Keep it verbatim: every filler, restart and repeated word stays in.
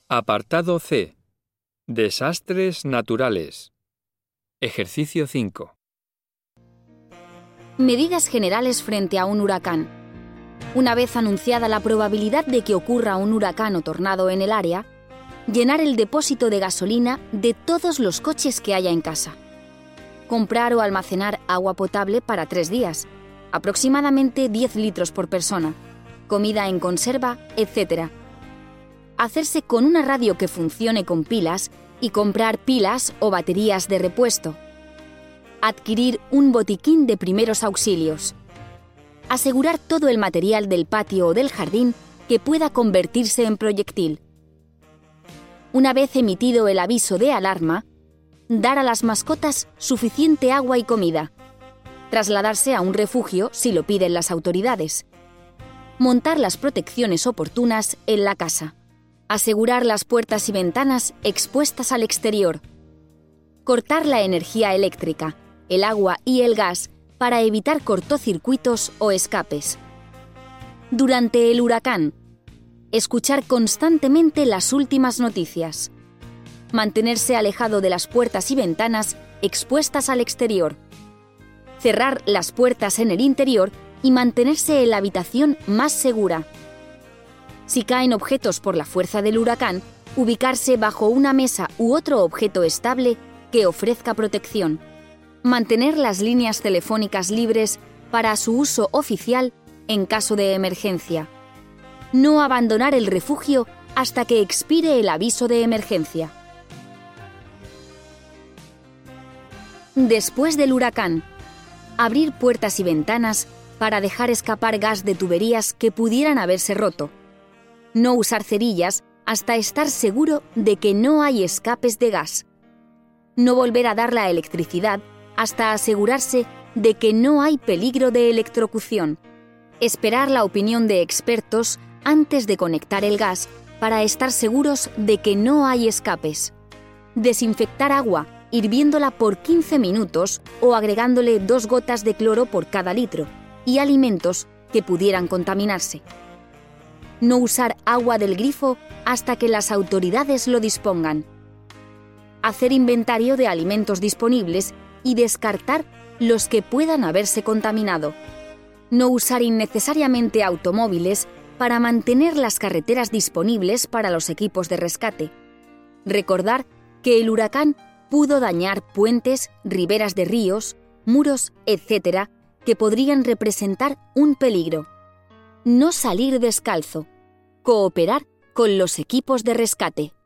Apartado C. Desastres naturales. Ejercicio cinco. Medidas generales frente a un huracán. Una vez anunciada la probabilidad de que ocurra un huracán o tornado en el área, llenar el depósito de gasolina de todos los coches que haya en casa. Comprar o almacenar agua potable para tres días, aproximadamente diez litros por persona, comida en conserva, etcétera. Hacerse con una radio que funcione con pilas y comprar pilas o baterías de repuesto. Adquirir un botiquín de primeros auxilios. Asegurar todo el material del patio o del jardín que pueda convertirse en proyectil. Una vez emitido el aviso de alarma, dar a las mascotas suficiente agua y comida. Trasladarse a un refugio si lo piden las autoridades. Montar las protecciones oportunas en la casa. Asegurar las puertas y ventanas expuestas al exterior. Cortar la energía eléctrica, el agua y el gas para evitar cortocircuitos o escapes. Durante el huracán, escuchar constantemente las últimas noticias. Mantenerse alejado de las puertas y ventanas expuestas al exterior. Cerrar las puertas en el interior y mantenerse en la habitación más segura. Si caen objetos por la fuerza del huracán, ubicarse bajo una mesa u otro objeto estable que ofrezca protección. Mantener las líneas telefónicas libres para su uso oficial en caso de emergencia. No abandonar el refugio hasta que expire el aviso de emergencia. Después del huracán, abrir puertas y ventanas para dejar escapar gas de tuberías que pudieran haberse roto. No usar cerillas hasta estar seguro de que no hay escapes de gas. No volver a dar la electricidad hasta asegurarse de que no hay peligro de electrocución. Esperar la opinión de expertos antes de conectar el gas para estar seguros de que no hay escapes. Desinfectar agua hirviéndola por quince minutos o agregándole dos gotas de cloro por cada litro y alimentos que pudieran contaminarse. No usar agua del grifo hasta que las autoridades lo dispongan. Hacer inventario de alimentos disponibles y descartar los que puedan haberse contaminado. No usar innecesariamente automóviles para mantener las carreteras disponibles para los equipos de rescate. Recordar que el huracán pudo dañar puentes, riberas de ríos, muros, etcétera, que podrían representar un peligro. No salir descalzo. Cooperar con los equipos de rescate.